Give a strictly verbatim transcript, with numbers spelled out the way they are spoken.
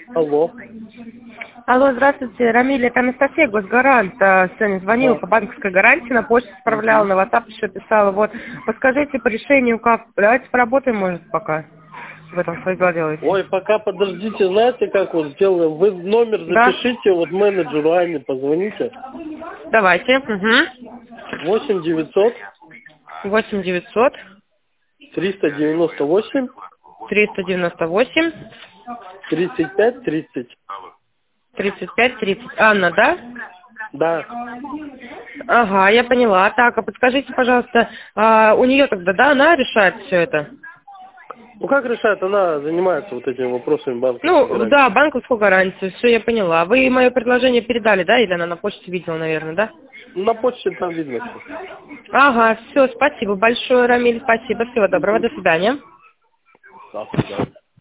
Алло. Алло, здравствуйте, Рамиль, это Анастасия, госгарант. А, Сегодня звонила Да. по банковской гарантии, на почту отправляла, Мгм. на WhatsApp еще писала. Вот, подскажите по решению как? Давайте поработаем, может, пока. В этом свои дела делаете. Ой, пока подождите, знаете, как вот сделаем? Вы номер Да? запишите, вот менеджеру Ане позвоните. Давайте. Угу. восемь девятьсот восемь девятьсот триста девяносто восемь триста девяносто восемь тридцать пять тридцать. тридцать пять тридцать. Анна, да? Да. Ага, я поняла. Так, а подскажите, пожалуйста, а, у нее тогда, да, она решает все это? Ну как решает, она занимается вот этими вопросами банковской Ну, гарантии. да, банковскую гарантию, все я поняла. Вы мое предложение передали, да, или она на почте видела, наверное, да? На почте там видно все. Ага, все, спасибо большое, Рамиль, спасибо, всего доброго, до свидания. До свидания.